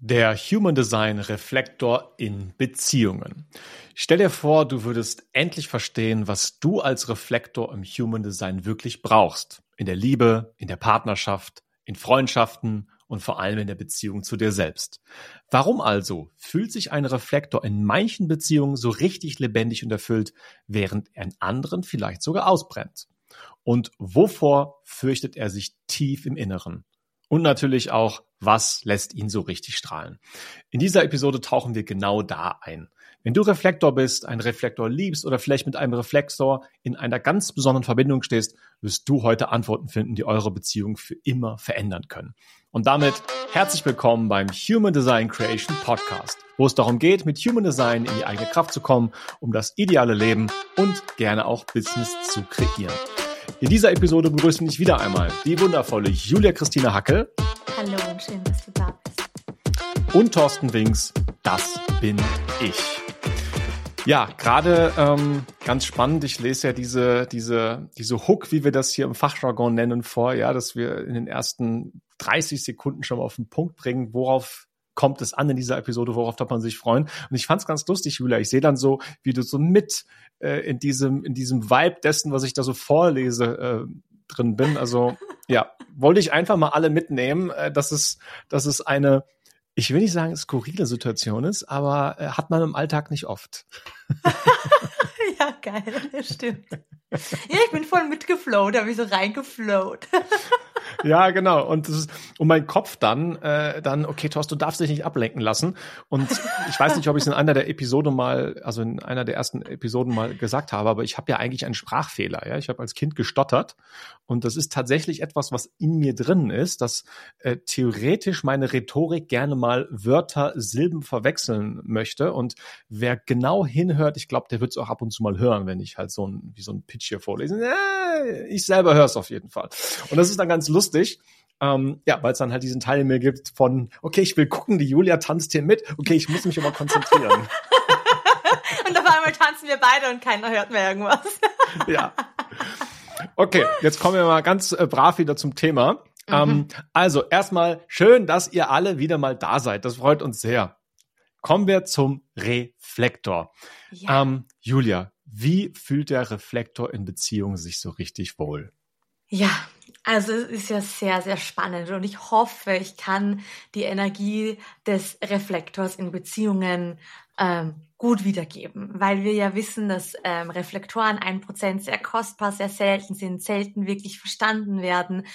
Der Human Design Reflektor in Beziehungen. Stell dir vor, du würdest endlich verstehen, was du als Reflektor im Human Design wirklich brauchst. In der Liebe, in der Partnerschaft, in Freundschaften und vor allem in der Beziehung zu dir selbst. Warum also fühlt sich ein Reflektor in manchen Beziehungen so richtig lebendig und erfüllt, während er in anderen vielleicht sogar ausbrennt? Und wovor fürchtet er sich tief im Inneren? Und natürlich auch, was lässt ihn so richtig strahlen? In dieser Episode tauchen wir genau da ein. Wenn du Reflektor bist, einen Reflektor liebst oder vielleicht mit einem Reflektor in einer ganz besonderen Verbindung stehst, wirst du heute Antworten finden, die eure Beziehung für immer verändern können. Und damit herzlich willkommen beim Human Design Creation Podcast, wo es darum geht, mit Human Design in die eigene Kraft zu kommen, um das ideale Leben und gerne auch Business zu kreieren. In dieser Episode begrüßen mich wieder einmal die wundervolle Julia Christine Hackel. Hallo und schön, dass du da bist. Und Thorsten Winks, das bin ich. Ja, gerade ganz spannend, ich lese ja diese Hook, wie wir das hier im Fachjargon nennen, vor, ja, dass wir in den ersten 30 Sekunden schon mal auf den Punkt bringen, worauf kommt es an in dieser Episode, worauf darf man sich freuen. Und ich fand's ganz lustig, Julia, ich sehe dann so, wie du so mit in diesem Vibe dessen, was ich da so vorlese, drin bin. Also ja, wollte ich einfach mal alle mitnehmen, dass es eine, ich will nicht sagen, skurrile Situation ist, aber hat man im Alltag nicht oft. Ja, geil, das stimmt. Ja, ich bin voll mitgeflowt, habe ich so reingeflowt. Ja, genau. Und mein Kopf dann, okay, Thorsten, du darfst dich nicht ablenken lassen. Und ich weiß nicht, ob ich es in einer der Episoden mal, also in einer der ersten Episoden mal gesagt habe, aber ich habe ja eigentlich einen Sprachfehler. Ja, ich habe als Kind gestottert. Und das ist tatsächlich etwas, was in mir drin ist, dass theoretisch meine Rhetorik gerne mal Wörter, Silben verwechseln möchte. Und wer genau hinhört, ich glaube, der wird es auch ab und zu mal hören, wenn ich halt so ein Pitch hier vorlese. Ich selber höre es auf jeden Fall. Und das ist dann ganz lustig, weil es dann halt diesen Teil in mir gibt von, okay, ich will gucken, die Julia tanzt hier mit, okay, ich muss mich immer konzentrieren. Und auf einmal tanzen wir beide und keiner hört mehr irgendwas. Ja. Okay, jetzt kommen wir mal ganz brav wieder zum Thema. Also erstmal schön, dass ihr alle wieder mal da seid. Das freut uns sehr. Kommen wir zum Reflektor. Ja. Julia, wie fühlt der Reflektor in Beziehungen sich so richtig wohl? Ja, also es ist ja sehr, sehr spannend und ich hoffe, ich kann die Energie des Reflektors in Beziehungen gut wiedergeben, weil wir ja wissen, dass Reflektoren 1% sehr kostbar, sehr selten sind, selten wirklich verstanden werden.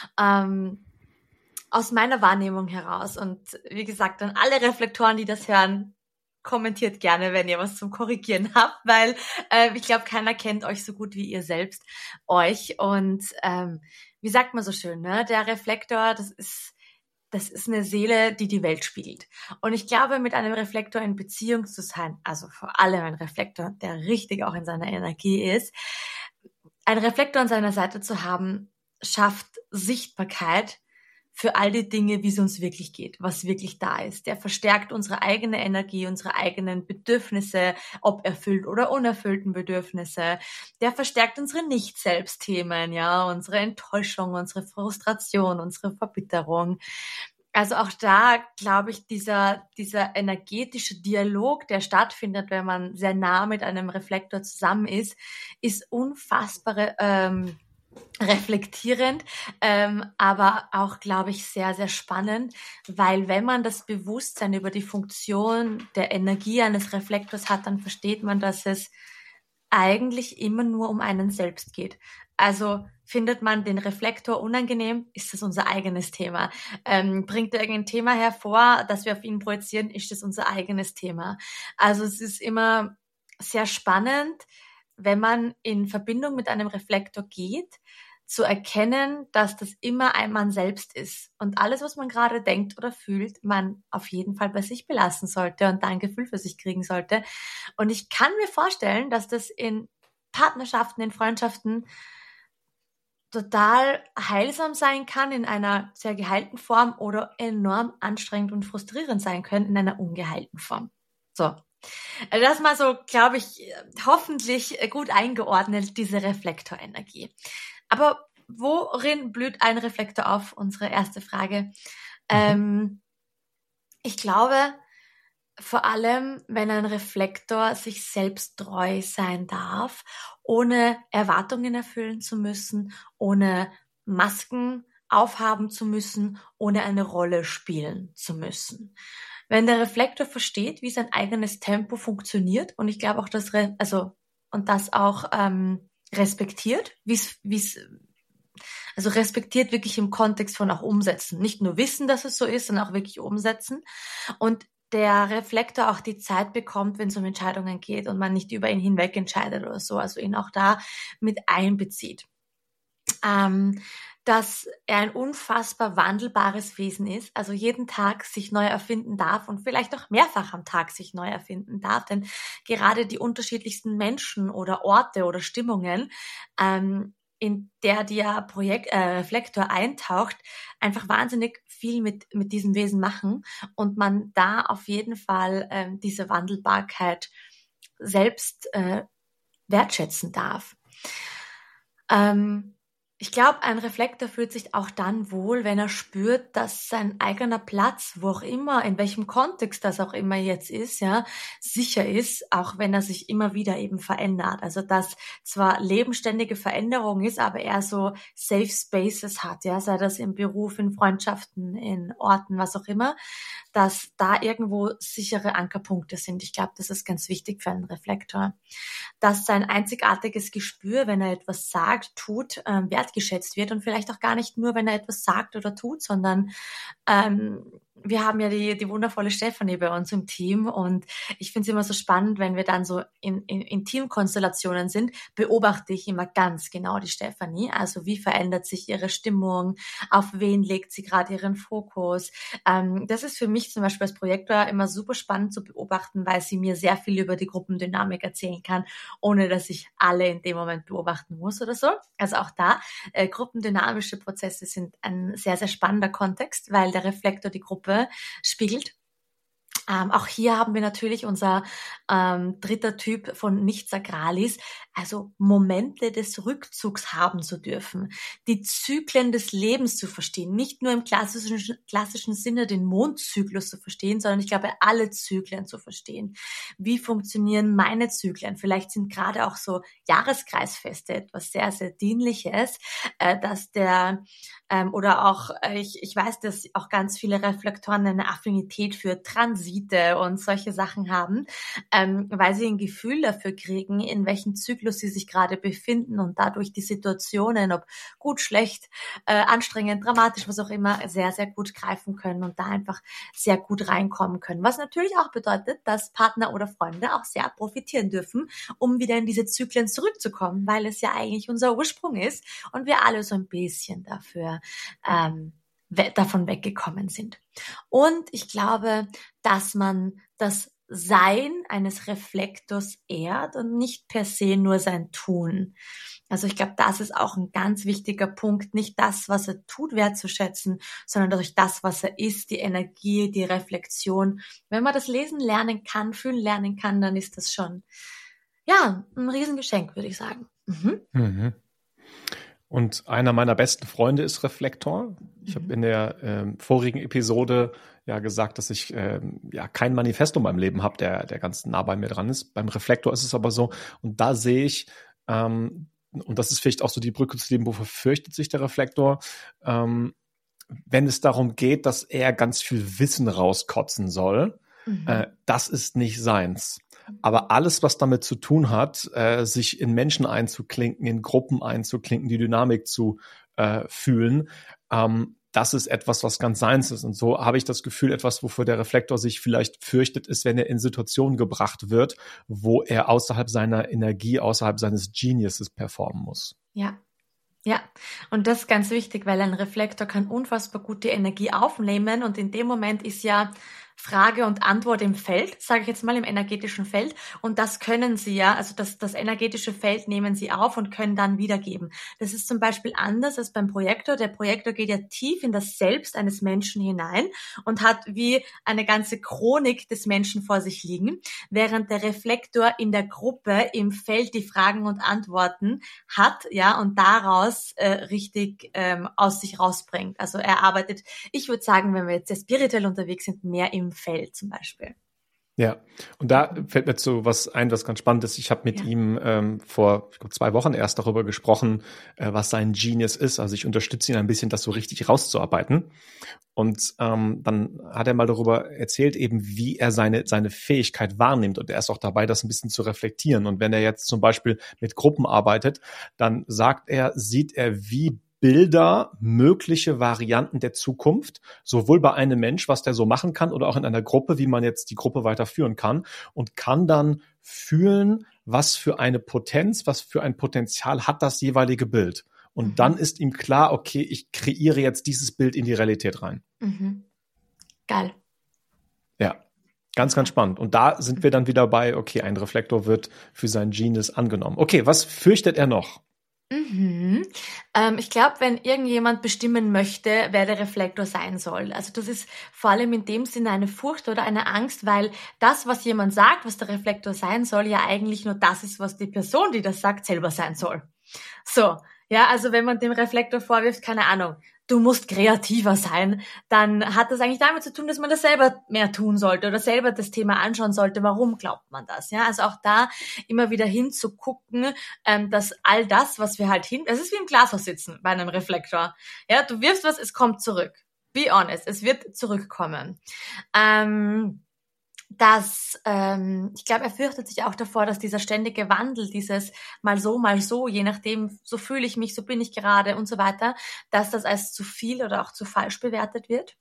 Aus meiner Wahrnehmung heraus und wie gesagt, an alle Reflektoren, die das hören, kommentiert gerne, wenn ihr was zum Korrigieren habt, weil ich glaube, keiner kennt euch so gut wie ihr selbst euch. Und wie sagt man so schön, ne? Der Reflektor, das ist eine Seele, die die Welt spiegelt. Und ich glaube, mit einem Reflektor in Beziehung zu sein, also vor allem ein Reflektor, der richtig auch in seiner Energie ist, ein Reflektor an seiner Seite zu haben, schafft Sichtbarkeit für all die Dinge, wie es uns wirklich geht, was wirklich da ist. Der verstärkt unsere eigene Energie, unsere eigenen Bedürfnisse, ob erfüllt oder unerfüllten Bedürfnisse. Der verstärkt unsere Nicht-Selbst-Themen, ja, unsere Enttäuschung, unsere Frustration, unsere Verbitterung. Also auch da, glaube ich, dieser energetische Dialog, der stattfindet, wenn man sehr nah mit einem Reflektor zusammen ist unfassbare reflektierend, aber auch, glaube ich, sehr, sehr spannend, weil wenn man das Bewusstsein über die Funktion der Energie eines Reflektors hat, dann versteht man, dass es eigentlich immer nur um einen selbst geht. Also findet man den Reflektor unangenehm, ist das unser eigenes Thema. Bringt er irgendein Thema hervor, das wir auf ihn projizieren, ist das unser eigenes Thema. Also es ist immer sehr spannend, wenn man in Verbindung mit einem Reflektor geht, zu erkennen, dass das immer ein man selbst ist. Und alles, was man gerade denkt oder fühlt, man auf jeden Fall bei sich belassen sollte und da ein Gefühl für sich kriegen sollte. Und ich kann mir vorstellen, dass das in Partnerschaften, in Freundschaften total heilsam sein kann in einer sehr geheilten Form oder enorm anstrengend und frustrierend sein können in einer ungeheilten Form. So. Also das mal so, glaube ich, hoffentlich gut eingeordnet, diese Reflektorenergie. Aber worin blüht ein Reflektor auf? Unsere erste Frage. Ich glaube, vor allem, wenn ein Reflektor sich selbst treu sein darf, ohne Erwartungen erfüllen zu müssen, ohne Masken aufhaben zu müssen, ohne eine Rolle spielen zu müssen. Wenn der Reflektor versteht, wie sein eigenes Tempo funktioniert, und ich glaube auch, und das auch respektiert, also respektiert wirklich im Kontext von auch umsetzen. Nicht nur wissen, dass es so ist, sondern auch wirklich umsetzen. Und der Reflektor auch die Zeit bekommt, wenn es um Entscheidungen geht und man nicht über ihn hinweg entscheidet oder so, also ihn auch da mit einbezieht. Dass er ein unfassbar wandelbares Wesen ist, also jeden Tag sich neu erfinden darf und vielleicht auch mehrfach am Tag sich neu erfinden darf, denn gerade die unterschiedlichsten Menschen oder Orte oder Stimmungen, in der Reflektor eintaucht, einfach wahnsinnig viel mit diesem Wesen machen und man da auf jeden Fall diese Wandelbarkeit selbst wertschätzen darf. Ich glaube, ein Reflektor fühlt sich auch dann wohl, wenn er spürt, dass sein eigener Platz, wo auch immer, in welchem Kontext das auch immer jetzt ist, ja, sicher ist, auch wenn er sich immer wieder eben verändert. Also, dass zwar lebenständige Veränderung ist, aber er so Safe Spaces hat, ja, sei das im Beruf, in Freundschaften, in Orten, was auch immer, dass da irgendwo sichere Ankerpunkte sind. Ich glaube, das ist ganz wichtig für einen Reflektor. Dass sein einzigartiges Gespür, wenn er etwas sagt, tut, wertgeschätzt wird und vielleicht auch gar nicht nur, wenn er etwas sagt oder tut, sondern wir haben ja die wundervolle Stefanie bei uns im Team und ich finde es immer so spannend, wenn wir dann so in Teamkonstellationen sind, beobachte ich immer ganz genau die Stefanie. Also wie verändert sich ihre Stimmung, auf wen legt sie gerade ihren Fokus. Das ist für mich zum Beispiel als Projektor immer super spannend zu beobachten, weil sie mir sehr viel über die Gruppendynamik erzählen kann, ohne dass ich alle in dem Moment beobachten muss oder so. Also auch da, gruppendynamische Prozesse sind ein sehr, sehr spannender Kontext, weil der Reflektor die Gruppe spiegelt. Auch hier haben wir natürlich unser dritter Typ von Nicht-Sakralis, also Momente des Rückzugs haben zu dürfen, die Zyklen des Lebens zu verstehen, nicht nur im klassischen Sinne den Mondzyklus zu verstehen, sondern ich glaube alle Zyklen zu verstehen. Wie funktionieren meine Zyklen? Vielleicht sind gerade auch so Jahreskreisfeste etwas sehr, sehr Dienliches, dass oder auch, ich weiß, dass auch ganz viele Reflektoren eine Affinität für Transite und solche Sachen haben, weil sie ein Gefühl dafür kriegen, in welchem Zyklus sie sich gerade befinden und dadurch die Situationen, ob gut, schlecht, anstrengend, dramatisch, was auch immer, sehr, sehr gut greifen können und da einfach sehr gut reinkommen können. Was natürlich auch bedeutet, dass Partner oder Freunde auch sehr profitieren dürfen, um wieder in diese Zyklen zurückzukommen, weil es ja eigentlich unser Ursprung ist und wir alle so ein bisschen davon weggekommen sind. Und ich glaube, dass man das Sein eines Reflektors ehrt und nicht per se nur sein Tun. Also ich glaube, das ist auch ein ganz wichtiger Punkt, nicht das, was er tut, wertzuschätzen, sondern durch das, was er ist, die Energie, die Reflexion. Wenn man das lesen lernen kann, fühlen lernen kann, dann ist das schon, ja, ein Riesengeschenk, würde ich sagen. Mhm. Und einer meiner besten Freunde ist Reflektor. Ich habe in der vorigen Episode ja gesagt, dass ich kein Manifesto in meinem Leben habe, der ganz nah bei mir dran ist. Beim Reflektor ist es aber so. Und da sehe ich, und das ist vielleicht auch so die Brücke zu dem, wofür fürchtet sich der Reflektor, wenn es darum geht, dass er ganz viel Wissen rauskotzen soll, das ist nicht seins. Aber alles, was damit zu tun hat, sich in Menschen einzuklinken, in Gruppen einzuklinken, die Dynamik zu fühlen, das ist etwas, was ganz seins ist. Und so habe ich das Gefühl, etwas, wofür der Reflektor sich vielleicht fürchtet, ist, wenn er in Situationen gebracht wird, wo er außerhalb seiner Energie, außerhalb seines Geniuses performen muss. Ja. Ja, und das ist ganz wichtig, weil ein Reflektor kann unfassbar gut die Energie aufnehmen und in dem Moment ist ja Frage und Antwort im Feld, sage ich jetzt mal, im energetischen Feld. Und das können sie ja, also das energetische Feld nehmen sie auf und können dann wiedergeben. Das ist zum Beispiel anders als beim Projektor. Der Projektor geht ja tief in das Selbst eines Menschen hinein und hat wie eine ganze Chronik des Menschen vor sich liegen, während der Reflektor in der Gruppe im Feld die Fragen und Antworten hat, ja, und daraus richtig aus sich rausbringt. Also er arbeitet, ich würde sagen, wenn wir jetzt sehr spirituell unterwegs sind, mehr im im Feld zum Beispiel. Ja, und da fällt mir so was ein, was ganz spannend ist. Ich habe mit ihm vor, ich glaube, 2 Wochen erst darüber gesprochen, was sein Genius ist. Also ich unterstütze ihn ein bisschen, das so richtig rauszuarbeiten. Und dann hat er mal darüber erzählt, eben wie er seine Fähigkeit wahrnimmt. Und er ist auch dabei, das ein bisschen zu reflektieren. Und wenn er jetzt zum Beispiel mit Gruppen arbeitet, dann sieht er wie Bilder, mögliche Varianten der Zukunft, sowohl bei einem Mensch, was der so machen kann, oder auch in einer Gruppe, wie man jetzt die Gruppe weiterführen kann, und kann dann fühlen, was für eine Potenz, was für ein Potenzial hat das jeweilige Bild. Und dann ist ihm klar, okay, ich kreiere jetzt dieses Bild in die Realität rein. Geil. Ja, ganz, ganz spannend. Und da sind wir dann wieder bei, okay, ein Reflektor wird für sein Genius angenommen. Okay, was fürchtet er noch? Ich glaube, wenn irgendjemand bestimmen möchte, wer der Reflektor sein soll, also das ist vor allem in dem Sinne eine Furcht oder eine Angst, weil das, was jemand sagt, was der Reflektor sein soll, ja eigentlich nur das ist, was die Person, die das sagt, selber sein soll. So, ja, also wenn man dem Reflektor vorwirft, keine Ahnung, du musst kreativer sein, dann hat das eigentlich damit zu tun, dass man das selber mehr tun sollte oder selber das Thema anschauen sollte. Warum glaubt man das? Ja, also auch da immer wieder hinzugucken, dass all das, was wir halt es ist wie im Glashaus sitzen bei einem Reflektor. Ja, du wirfst was, es kommt zurück. Be honest, es wird zurückkommen. Ich glaube, er fürchtet sich auch davor, dass dieser ständige Wandel, dieses mal so, je nachdem, so fühle ich mich, so bin ich gerade und so weiter, dass das als zu viel oder auch zu falsch bewertet wird.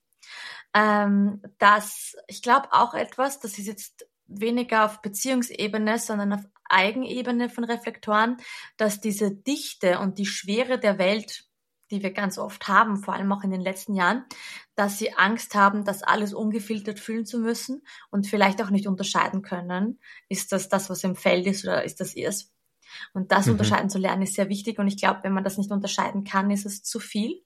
Ich glaube auch etwas, das ist jetzt weniger auf Beziehungsebene, sondern auf Eigenebene von Reflektoren, dass diese Dichte und die Schwere der Welt, die wir ganz oft haben, vor allem auch in den letzten Jahren, dass sie Angst haben, das alles ungefiltert fühlen zu müssen und vielleicht auch nicht unterscheiden können, ist das, was im Feld ist oder ist das ihrs? Und das unterscheiden zu lernen ist sehr wichtig und ich glaube, wenn man das nicht unterscheiden kann, ist es zu viel,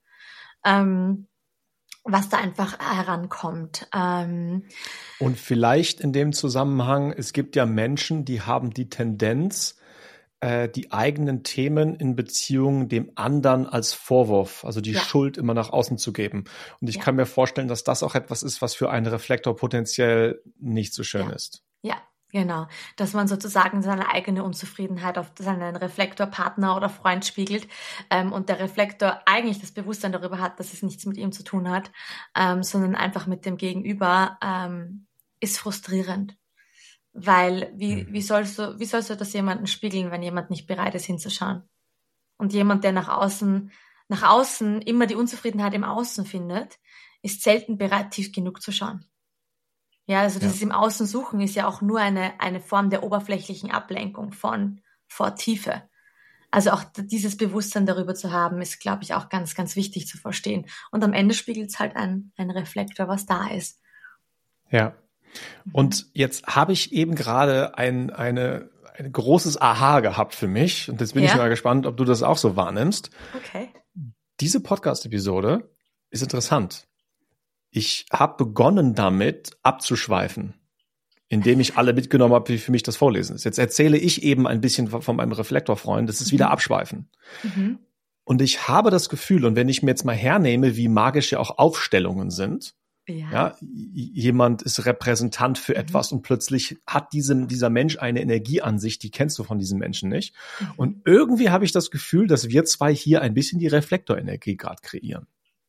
was da einfach herankommt. Und vielleicht in dem Zusammenhang, es gibt ja Menschen, die haben die Tendenz, die eigenen Themen in Beziehungen dem anderen als Vorwurf, also die Schuld immer nach außen zu geben. Und ich kann mir vorstellen, dass das auch etwas ist, was für einen Reflektor potenziell nicht so schön ist. Ja, genau. Dass man sozusagen seine eigene Unzufriedenheit auf seinen Reflektorpartner oder Freund spiegelt und der Reflektor eigentlich das Bewusstsein darüber hat, dass es nichts mit ihm zu tun hat, sondern einfach mit dem Gegenüber, ist frustrierend. Weil wie sollst du das jemanden spiegeln, wenn jemand nicht bereit ist hinzuschauen? Und jemand, der nach außen immer die Unzufriedenheit im Außen findet, ist selten bereit, tief genug zu schauen. Ja, also dieses im Außen suchen ist ja auch nur eine Form der oberflächlichen Ablenkung vor Tiefe. Also auch dieses Bewusstsein darüber zu haben, ist, glaube ich, auch ganz, ganz wichtig zu verstehen. Und am Ende spiegelt es halt ein Reflektor, was da ist. Ja. Und jetzt habe ich eben gerade ein großes Aha gehabt für mich. Und jetzt bin ich mal gespannt, ob du das auch so wahrnimmst. Okay. Diese Podcast-Episode ist interessant. Ich habe begonnen damit abzuschweifen, indem ich alle mitgenommen habe, wie für mich das Vorlesen ist. Jetzt erzähle ich eben ein bisschen von meinem Reflektorfreund. Das ist wieder Abschweifen. Und ich habe das Gefühl, und wenn ich mir jetzt mal hernehme, wie magisch ja auch Aufstellungen sind, ja, jemand ist Repräsentant für etwas und plötzlich hat dieser Mensch eine Energie an sich, die kennst du von diesem Menschen nicht. Und irgendwie habe ich das Gefühl, dass wir zwei hier ein bisschen die Reflektorenergie gerade kreieren.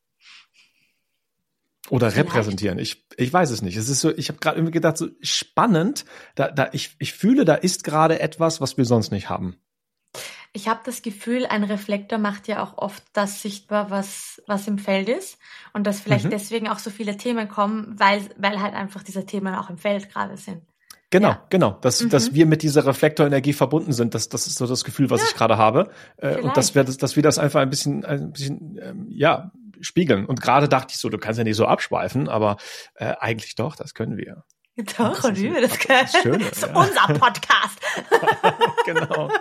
Oder repräsentieren. Ich weiß es nicht. Es ist so, ich habe gerade irgendwie gedacht, so spannend, ich fühle, da ist gerade etwas, was wir sonst nicht haben. Ich habe das Gefühl, ein Reflektor macht ja auch oft das sichtbar, was im Feld ist und dass vielleicht deswegen auch so viele Themen kommen, weil halt einfach diese Themen auch im Feld gerade sind. Genau. Dass wir mit dieser Reflektorenergie verbunden sind, das ist so das Gefühl, was ich gerade habe. Und dass wir das einfach ein bisschen spiegeln. Und gerade dachte ich so, du kannst ja nicht so abschweifen, aber eigentlich doch, das können wir. Doch, und wie wir das können. Das ist unser Podcast. Genau.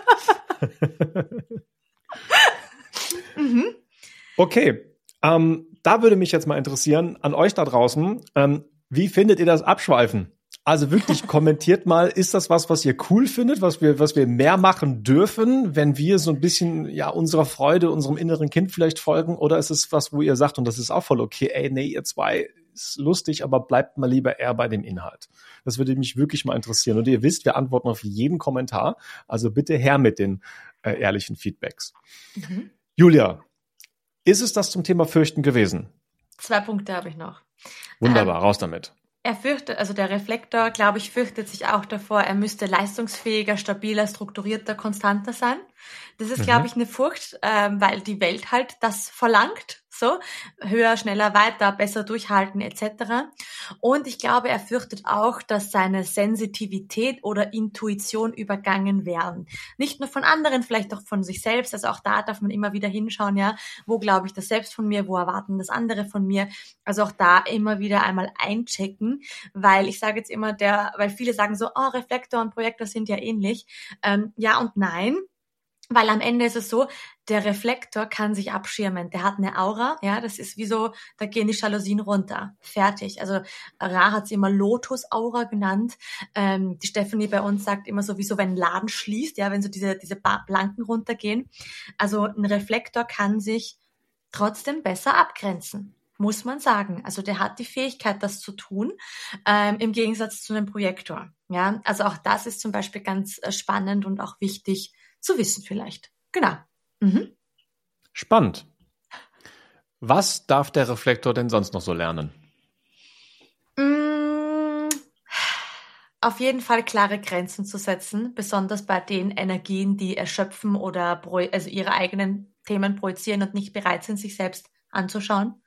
Okay, da würde mich jetzt mal interessieren, an euch da draußen, wie findet ihr das Abschweifen? Also wirklich kommentiert mal, ist das was ihr cool findet, was wir mehr machen dürfen, wenn wir so ein bisschen unserer Freude, unserem inneren Kind vielleicht folgen, oder ist es was, wo ihr sagt, und das ist auch voll okay, ey, nee, ihr zwei ist lustig, aber bleibt mal lieber eher bei dem Inhalt. Das würde mich wirklich mal interessieren. Und ihr wisst, wir antworten auf jeden Kommentar. Also bitte her mit den ehrlichen Feedbacks. Mhm. Julia, ist es das zum Thema Fürchten gewesen? 2 Punkte habe ich noch. Wunderbar, raus damit. Der Reflektor, glaube ich, fürchtet sich auch davor, er müsste leistungsfähiger, stabiler, strukturierter, konstanter sein. Das ist, glaube ich, eine Furcht, weil die Welt halt das verlangt, so höher, schneller, weiter, besser durchhalten etc. Und ich glaube, er fürchtet auch, dass seine Sensitivität oder Intuition übergangen werden. Nicht nur von anderen, vielleicht auch von sich selbst. Also auch da darf man immer wieder hinschauen, ja, wo glaube ich das selbst von mir, wo erwarten das andere von mir. Also auch da immer wieder einmal einchecken, weil ich sage jetzt immer, weil viele sagen so, oh, Reflektor und Projektor sind ja ähnlich. Ja und nein. Weil am Ende ist es so, der Reflektor kann sich abschirmen. Der hat eine Aura, ja, das ist wie so, da gehen die Jalousien runter. Fertig. Also Ra hat sie immer Lotus-Aura genannt. Die Stephanie bei uns sagt immer so, wie so, wenn ein Laden schließt, ja, wenn so diese Planken runtergehen. Also ein Reflektor kann sich trotzdem besser abgrenzen, muss man sagen. Also der hat die Fähigkeit, das zu tun, im Gegensatz zu einem Projektor. Ja, also auch das ist zum Beispiel ganz spannend und auch wichtig zu wissen vielleicht. Genau. Mhm. Spannend. Was darf der Reflektor denn sonst noch so lernen? Auf jeden Fall klare Grenzen zu setzen, besonders bei den Energien, die erschöpfen oder also ihre eigenen Themen projizieren und nicht bereit sind, sich selbst anzuschauen.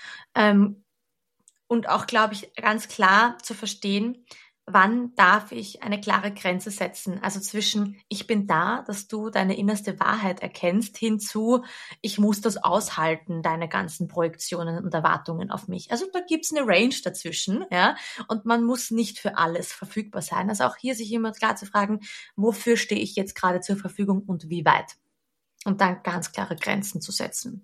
Und auch, glaube ich, ganz klar zu verstehen, wann darf ich eine klare Grenze setzen? Also zwischen, ich bin da, dass du deine innerste Wahrheit erkennst, hinzu, ich muss das aushalten, deine ganzen Projektionen und Erwartungen auf mich. Also da gibt's eine Range dazwischen, ja. Und man muss nicht für alles verfügbar sein. Also auch hier sich immer klar zu fragen, wofür stehe ich jetzt gerade zur Verfügung und wie weit? Und dann ganz klare Grenzen zu setzen.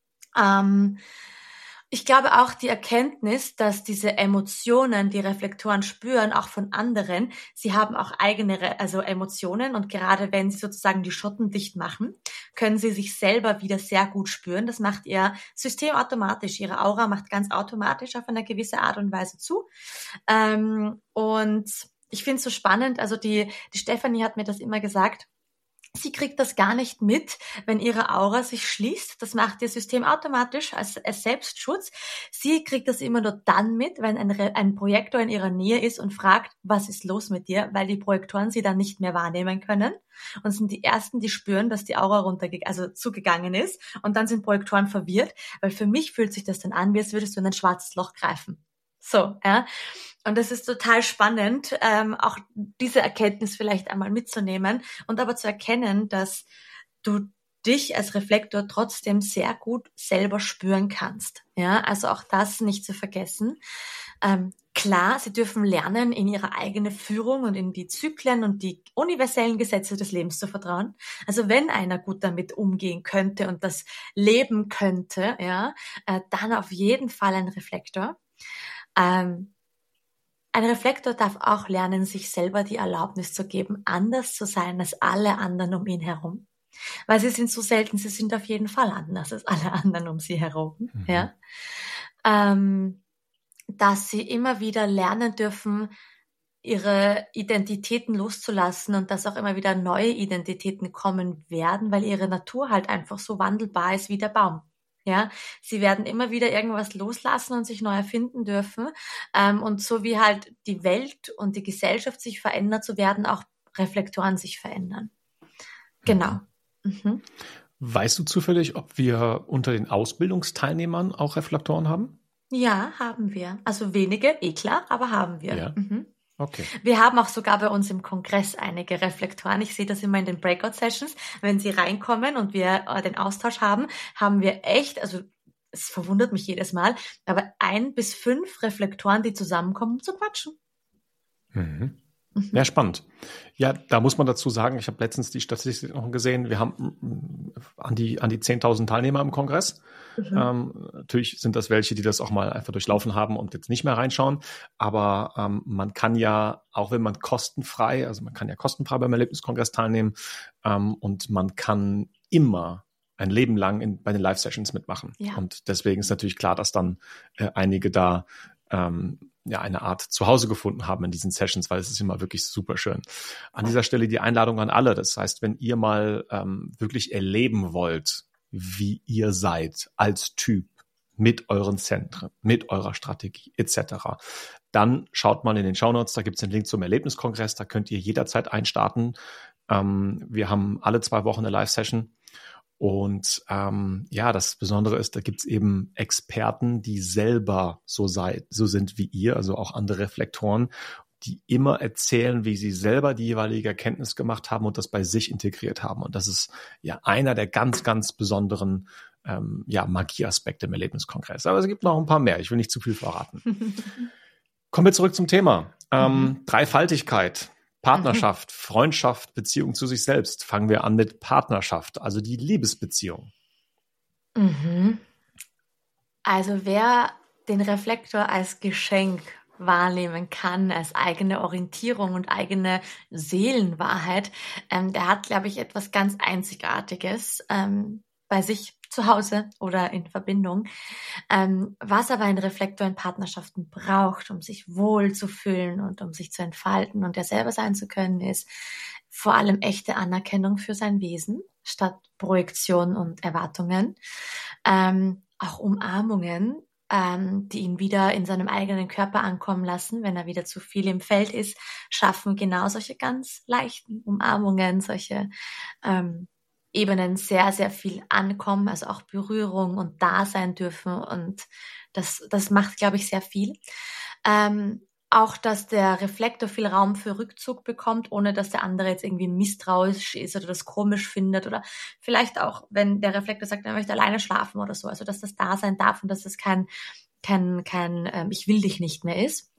Ich glaube auch die Erkenntnis, dass diese Emotionen, die Reflektoren spüren, auch von anderen, sie haben auch eigene Emotionen und gerade wenn sie sozusagen die Schotten dicht machen, können sie sich selber wieder sehr gut spüren. Das macht ihr System automatisch. Ihre Aura macht ganz automatisch auf eine gewisse Art und Weise zu. Und ich finde es so spannend, also die Stephanie hat mir das immer gesagt, sie kriegt das gar nicht mit, wenn ihre Aura sich schließt. Das macht ihr System automatisch als Selbstschutz. Sie kriegt das immer nur dann mit, wenn ein Projektor in ihrer Nähe ist und fragt, was ist los mit dir, weil die Projektoren sie dann nicht mehr wahrnehmen können. Und sind die Ersten, die spüren, dass die Aura zugegangen ist. Und dann sind Projektoren verwirrt, weil für mich fühlt sich das dann an, wie als würdest du in ein schwarzes Loch greifen. So, ja. Und das ist total spannend, auch diese Erkenntnis vielleicht einmal mitzunehmen und aber zu erkennen, dass du dich als Reflektor trotzdem sehr gut selber spüren kannst. Ja, also auch das nicht zu vergessen. Klar, sie dürfen lernen, in ihre eigene Führung und in die Zyklen und die universellen Gesetze des Lebens zu vertrauen. Also wenn einer gut damit umgehen könnte und das leben könnte, ja, dann auf jeden Fall ein Reflektor. Ein Reflektor darf auch lernen, sich selber die Erlaubnis zu geben, anders zu sein als alle anderen um ihn herum. Weil sie sind so selten, sie sind auf jeden Fall anders als alle anderen um sie herum. Mhm. Ja? Dass sie immer wieder lernen dürfen, ihre Identitäten loszulassen und dass auch immer wieder neue Identitäten kommen werden, weil ihre Natur halt einfach so wandelbar ist wie der Baum. Ja, sie werden immer wieder irgendwas loslassen und sich neu erfinden dürfen. Und so wie halt die Welt und die Gesellschaft sich verändert, so werden auch Reflektoren sich verändern. Genau. Mhm. Weißt du zufällig, ob wir unter den Ausbildungsteilnehmern auch Reflektoren haben? Ja, haben wir. Also wenige, klar, aber haben wir. Ja. Mhm. Okay. Wir haben auch sogar bei uns im Kongress einige Reflektoren. Ich sehe das immer in den Breakout-Sessions. Wenn sie reinkommen und wir den Austausch haben, haben wir echt, also es verwundert mich jedes Mal, aber 1 bis 5 Reflektoren, die zusammenkommen, um zu quatschen. Mhm. Ja, spannend. Ja, da muss man dazu sagen, ich habe letztens die Statistik noch gesehen, wir haben an die 10.000 Teilnehmer im Kongress. Mhm. Natürlich sind das welche, die das auch mal einfach durchlaufen haben und jetzt nicht mehr reinschauen. Aber man kann ja, auch wenn man kostenfrei beim Erlebniskongress teilnehmen und man kann immer ein Leben lang bei den Live-Sessions mitmachen. Ja. Und deswegen ist natürlich klar, dass dann einige da eine Art Zuhause gefunden haben in diesen Sessions, weil es ist immer wirklich super schön. An dieser Stelle die Einladung an alle. Das heißt, wenn ihr mal wirklich erleben wollt, wie ihr seid als Typ mit euren Zentren, mit eurer Strategie etc., dann schaut mal in den Shownotes, da gibt es den Link zum Erlebniskongress, da könnt ihr jederzeit einstarten. Wir haben alle 2 Wochen eine Live-Session. Und das Besondere ist, da gibt's eben Experten, die selber so sind wie ihr, also auch andere Reflektoren, die immer erzählen, wie sie selber die jeweilige Erkenntnis gemacht haben und das bei sich integriert haben. Und das ist ja einer der ganz, ganz besonderen Magieaspekte im Erlebniskongress. Aber es gibt noch ein paar mehr. Ich will nicht zu viel verraten. Kommen wir zurück zum Thema. Dreifaltigkeit. Partnerschaft, Freundschaft, Beziehung zu sich selbst. Fangen wir an mit Partnerschaft, also die Liebesbeziehung. Also wer den Reflektor als Geschenk wahrnehmen kann, als eigene Orientierung und eigene Seelenwahrheit, der hat, glaube ich, etwas ganz Einzigartiges bei sich zu Hause oder in Verbindung. Was aber ein Reflektor in Partnerschaften braucht, um sich wohl zu fühlen und um sich zu entfalten und er selber sein zu können, ist vor allem echte Anerkennung für sein Wesen statt Projektion und Erwartungen. Auch Umarmungen, die ihn wieder in seinem eigenen Körper ankommen lassen, wenn er wieder zu viel im Feld ist, schaffen genau solche ganz leichten Umarmungen, solche Ebenen sehr, sehr viel ankommen, also auch Berührung und da sein dürfen und das macht, glaube ich, sehr viel. Auch, dass der Reflektor viel Raum für Rückzug bekommt, ohne dass der andere jetzt irgendwie misstrauisch ist oder das komisch findet oder vielleicht auch, wenn der Reflektor sagt, er möchte alleine schlafen oder so, also dass das da sein darf und dass es kein ich will dich nicht mehr ist.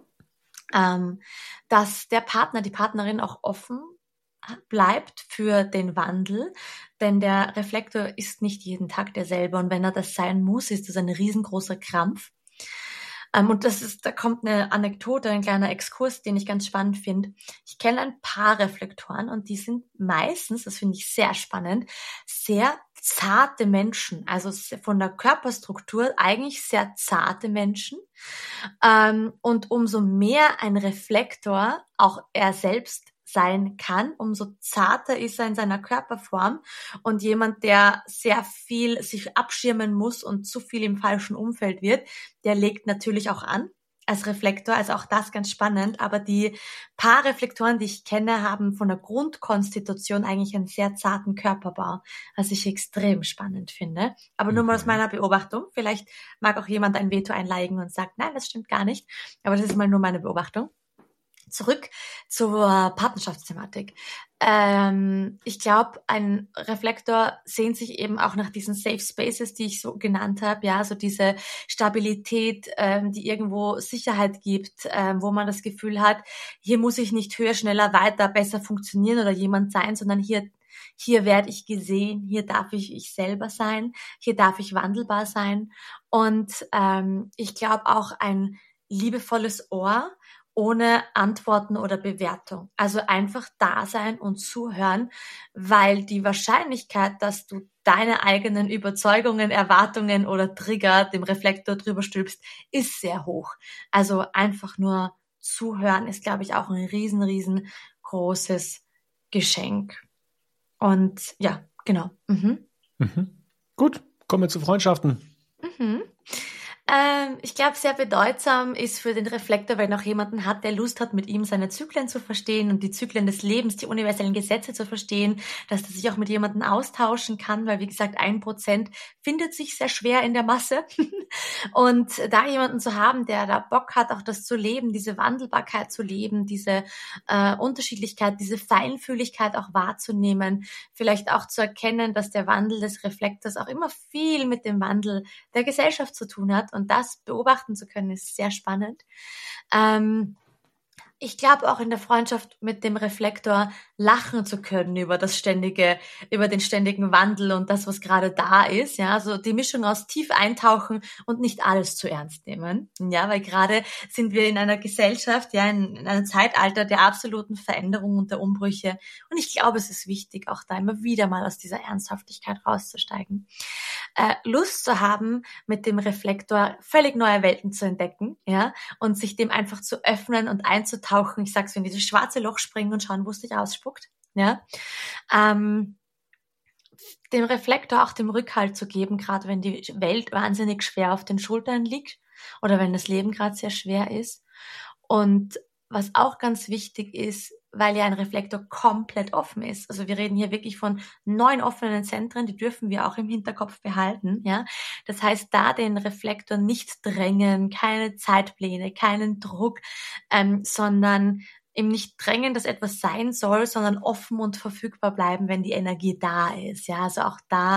Dass der Partner, die Partnerin auch offen bleibt für den Wandel, denn der Reflektor ist nicht jeden Tag derselbe und wenn er das sein muss, ist das ein riesengroßer Krampf. Und da kommt eine Anekdote, ein kleiner Exkurs, den ich ganz spannend finde. Ich kenne ein paar Reflektoren und die sind meistens, das finde ich sehr spannend, sehr zarte Menschen, also von der Körperstruktur eigentlich sehr zarte Menschen. Und umso mehr ein Reflektor, auch er selbst sein kann, umso zarter ist er in seiner Körperform und jemand, der sehr viel sich abschirmen muss und zu viel im falschen Umfeld wird, der legt natürlich auch an als Reflektor, also auch das ganz spannend, aber die paar Reflektoren, die ich kenne, haben von der Grundkonstitution eigentlich einen sehr zarten Körperbau, was ich extrem spannend finde, aber nur mal aus meiner Beobachtung, vielleicht mag auch jemand ein Veto einlegen und sagt, nein, das stimmt gar nicht, aber das ist mal nur meine Beobachtung. Zurück zur Partnerschaftsthematik. Ich glaube, ein Reflektor sehnt sich eben auch nach diesen Safe Spaces, die ich so genannt habe, ja, so diese Stabilität, die irgendwo Sicherheit gibt, wo man das Gefühl hat, hier muss ich nicht höher, schneller, weiter, besser funktionieren oder jemand sein, sondern hier werde ich gesehen, hier darf ich selber sein, hier darf ich wandelbar sein und ich glaube auch ein liebevolles Ohr, ohne Antworten oder Bewertung. Also einfach da sein und zuhören, weil die Wahrscheinlichkeit, dass du deine eigenen Überzeugungen, Erwartungen oder Trigger dem Reflektor drüber stülpst, ist sehr hoch. Also einfach nur zuhören ist, glaube ich, auch ein riesengroßes Geschenk. Und ja, genau. Gut, kommen wir zu Freundschaften. Ich glaube, sehr bedeutsam ist für den Reflektor, wenn auch jemanden hat, der Lust hat, mit ihm seine Zyklen zu verstehen und die Zyklen des Lebens, die universellen Gesetze zu verstehen, dass er sich auch mit jemandem austauschen kann, weil wie gesagt, 1% findet sich sehr schwer in der Masse. Und da jemanden zu haben, der da Bock hat, auch das zu leben, diese Wandelbarkeit zu leben, diese Unterschiedlichkeit, diese Feinfühligkeit auch wahrzunehmen, vielleicht auch zu erkennen, dass der Wandel des Reflektors auch immer viel mit dem Wandel der Gesellschaft zu tun hat und das beobachten zu können, ist sehr spannend. ich glaube auch in der Freundschaft mit dem Reflektor lachen zu können über den ständigen Wandel und das, was gerade da ist, ja, also die Mischung aus tief eintauchen und nicht alles zu ernst nehmen, ja, weil gerade sind wir in einer Gesellschaft, ja, in einem Zeitalter der absoluten Veränderung und der Umbrüche und ich glaube, es ist wichtig, auch da immer wieder mal aus dieser Ernsthaftigkeit rauszusteigen. Lust zu haben, mit dem Reflektor völlig neue Welten zu entdecken, ja, und sich dem einfach zu öffnen und einzutauchen. Ich sag's, in dieses schwarze Loch springen und schauen, wo es dich ausspuckt, ja. Dem Reflektor auch dem Rückhalt zu geben, gerade wenn die Welt wahnsinnig schwer auf den Schultern liegt oder wenn das Leben gerade sehr schwer ist. Und was auch ganz wichtig ist, weil ja ein Reflektor komplett offen ist. Also wir reden hier wirklich von 9 offenen Zentren, die dürfen wir auch im Hinterkopf behalten, ja. Das heißt, da den Reflektor nicht drängen, keine Zeitpläne, keinen Druck, sondern eben nicht drängen, dass etwas sein soll, sondern offen und verfügbar bleiben, wenn die Energie da ist, ja. Also auch da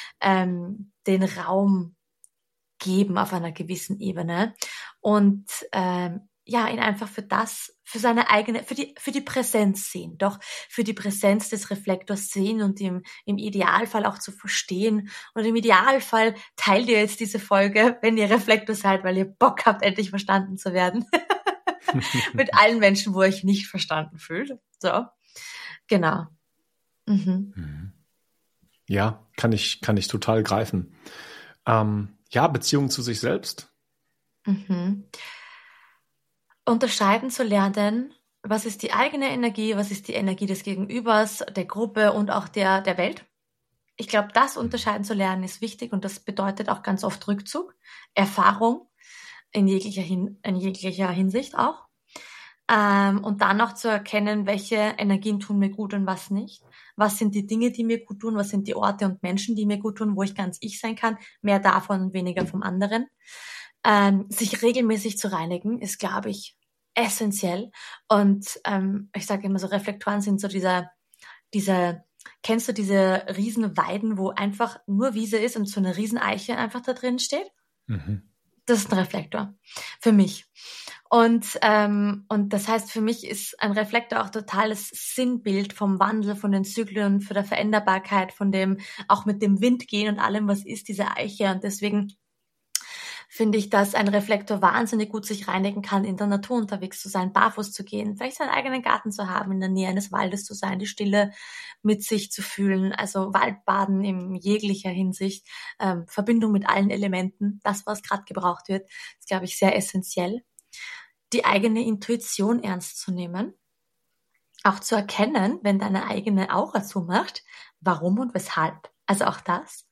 den Raum geben auf einer gewissen Ebene und ja, ihn einfach für seine eigene, für die Präsenz sehen, doch für die Präsenz des Reflektors sehen und im Idealfall auch zu verstehen. Und im Idealfall teilt ihr jetzt diese Folge, wenn ihr Reflektor seid, weil ihr Bock habt, endlich verstanden zu werden. Mit allen Menschen, wo ihr euch nicht verstanden fühlt. So, genau. Mhm. Ja, kann ich total greifen. Ja, Beziehung zu sich selbst. Mhm. Unterscheiden zu lernen, was ist die eigene Energie, was ist die Energie des Gegenübers, der Gruppe und auch der Welt. Ich glaube, das unterscheiden zu lernen ist wichtig und das bedeutet auch ganz oft Rückzug, Erfahrung in jeglicher Hinsicht auch. Und dann auch zu erkennen, welche Energien tun mir gut und was nicht. Was sind die Dinge, die mir gut tun, was sind die Orte und Menschen, die mir gut tun, wo ich ganz ich sein kann, mehr davon und weniger vom anderen. Sich regelmäßig zu reinigen, ist, glaube ich, essentiell. Und ich sage immer so, Reflektoren sind so kennst du diese Riesenweiden, wo einfach nur Wiese ist und so eine Rieseneiche einfach da drin steht? Mhm. Das ist ein Reflektor. Für mich. Und das heißt, für mich ist ein Reflektor auch totales Sinnbild vom Wandel, von den Zyklen, für der Veränderbarkeit, von dem, auch mit dem Wind gehen und allem, was ist diese Eiche. Und deswegen finde ich, dass ein Reflektor wahnsinnig gut sich reinigen kann, in der Natur unterwegs zu sein, barfuß zu gehen, vielleicht seinen eigenen Garten zu haben, in der Nähe eines Waldes zu sein, die Stille mit sich zu fühlen, also Waldbaden in jeglicher Hinsicht, Verbindung mit allen Elementen, das, was gerade gebraucht wird, ist, glaube ich, sehr essentiell. Die eigene Intuition ernst zu nehmen, auch zu erkennen, wenn deine eigene Aura zumacht, warum und weshalb. Also auch das.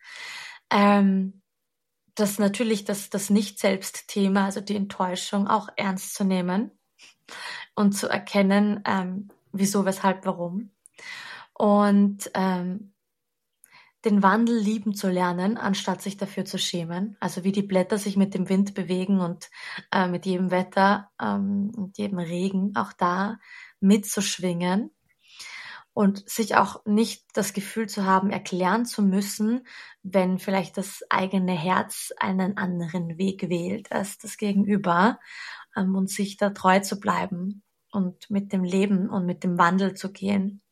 Das natürlich das Nicht-Selbst-Thema, also die Enttäuschung auch ernst zu nehmen und zu erkennen, wieso, weshalb, warum. Und den Wandel lieben zu lernen, anstatt sich dafür zu schämen. Also wie die Blätter sich mit dem Wind bewegen und mit jedem Wetter und jedem Regen auch da mitzuschwingen. Und sich auch nicht das Gefühl zu haben, erklären zu müssen, wenn vielleicht das eigene Herz einen anderen Weg wählt als das Gegenüber, und sich da treu zu bleiben und mit dem Leben und mit dem Wandel zu gehen.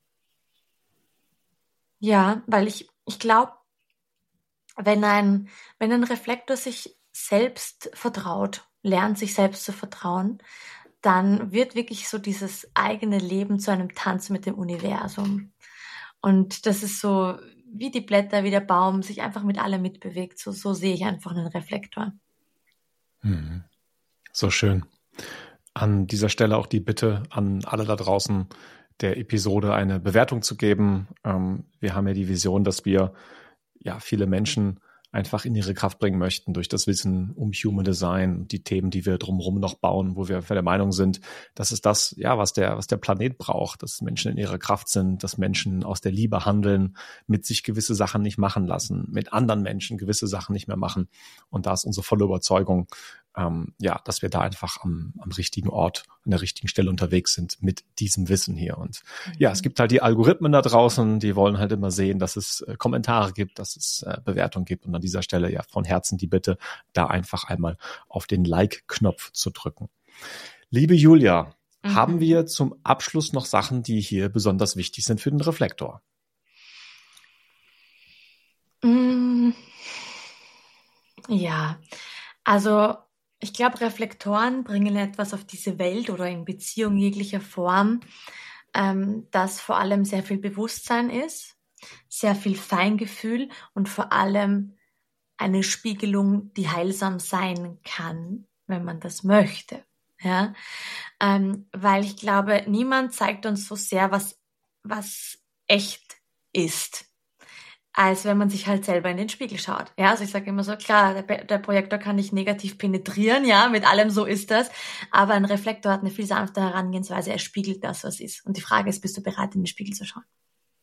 Ja, weil ich glaube, wenn ein Reflektor sich selbst vertraut, lernt sich selbst zu vertrauen, dann wird wirklich so dieses eigene Leben zu einem Tanz mit dem Universum. Und das ist so wie die Blätter, wie der Baum, sich einfach mit allem mitbewegt. So sehe ich einfach einen Reflektor. Mhm. So schön. An dieser Stelle auch die Bitte an alle da draußen, der Episode eine Bewertung zu geben. Wir haben ja die Vision, dass wir ja viele Menschen einfach in ihre Kraft bringen möchten durch das Wissen um Human Design und die Themen, die wir drumherum noch bauen, wo wir der Meinung sind, das ist das, ja, was der Planet braucht, dass Menschen in ihrer Kraft sind, dass Menschen aus der Liebe handeln, mit sich gewisse Sachen nicht machen lassen, mit anderen Menschen gewisse Sachen nicht mehr machen. Und da ist unsere volle Überzeugung, ja, dass wir da einfach am richtigen Ort, an der richtigen Stelle unterwegs sind mit diesem Wissen hier. Und ja, es gibt halt die Algorithmen da draußen, die wollen halt immer sehen, dass es Kommentare gibt, dass es Bewertungen gibt. Und an dieser Stelle ja von Herzen die Bitte, da einfach einmal auf den Like-Knopf zu drücken. Liebe Julia, haben wir zum Abschluss noch Sachen, die hier besonders wichtig sind für den Reflektor? Ja, also ich glaube, Reflektoren bringen etwas auf diese Welt oder in Beziehung jeglicher Form, das vor allem sehr viel Bewusstsein ist, sehr viel Feingefühl und vor allem eine Spiegelung, die heilsam sein kann, wenn man das möchte. Ja, weil ich glaube, niemand zeigt uns so sehr, was echt ist, als wenn man sich halt selber in den Spiegel schaut. Ja, also ich sage immer so, klar, der Projektor kann nicht negativ penetrieren, ja, mit allem so ist das, aber ein Reflektor hat eine viel sanfte Herangehensweise, er spiegelt das, was ist. Und die Frage ist, bist du bereit, in den Spiegel zu schauen?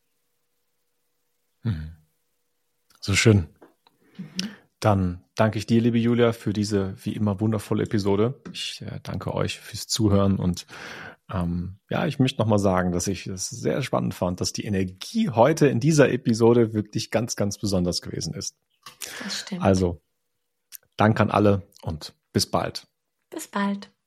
So schön. Dann danke ich dir, liebe Julia, für diese wie immer wundervolle Episode. Ich danke euch fürs Zuhören und ich möchte nochmal sagen, dass ich es sehr spannend fand, dass die Energie heute in dieser Episode wirklich ganz, ganz besonders gewesen ist. Das stimmt. Also, Dank an alle und bis bald. Bis bald.